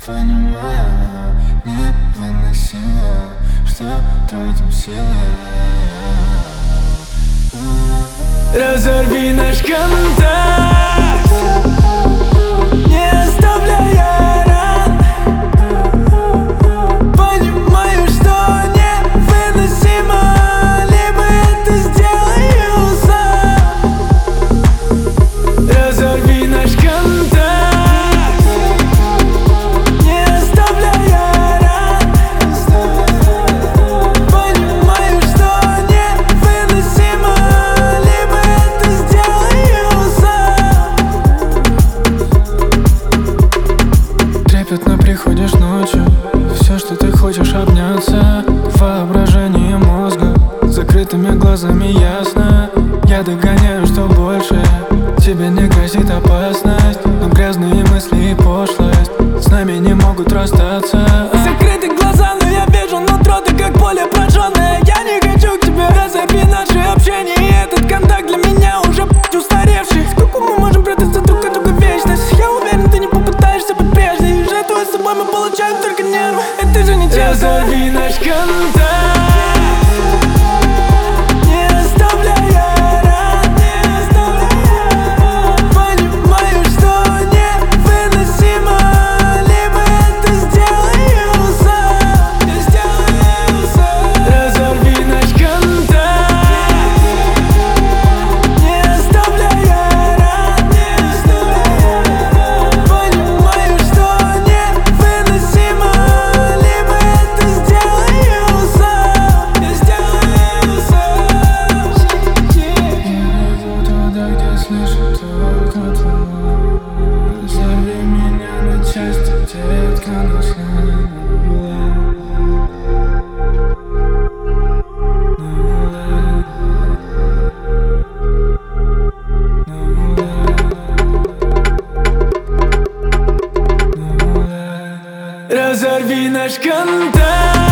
Понимаю, невыносимо, что тратим силы. Разорви наш контакт, не оставляя ран. Понимаю, что невыносимо, либо это сделаю сам. Разорви наш контакт, не оставляя ран. Понимаю, что невыносимо, либо это сделаю сам. Трепетно приходишь ночью, все, что ты хочешь, обняться. Воображение мозга, закрытыми глазами ясно. Я догоняю, что больше тебе не грозит опасность, но грязные мысли и пошлость с нами не могут расстаться. Закрыты глаза, но я вижу нутро, ты как поле прожженное. Я не хочу к тебе, разорви наше общение. И этот контакт для меня уже устаревший. Сколько мы можем прятаться друг от друга вечность? Я уверен, ты не попытаешься быть прежней. Жертвуя собой, мы получаем только нервы. Это же не честно. Разорви наш контакт, не оставляя ран. Понимаю, что невыносимо, либо это сделаю сам. Разорви наш контакт, не оставляя ран. Понимаю, что невыносимо, либо это сделаю сам. Я иду туда, где слышу только твой. Разорви меня на части, детка, нужна. Разорви наш контакт.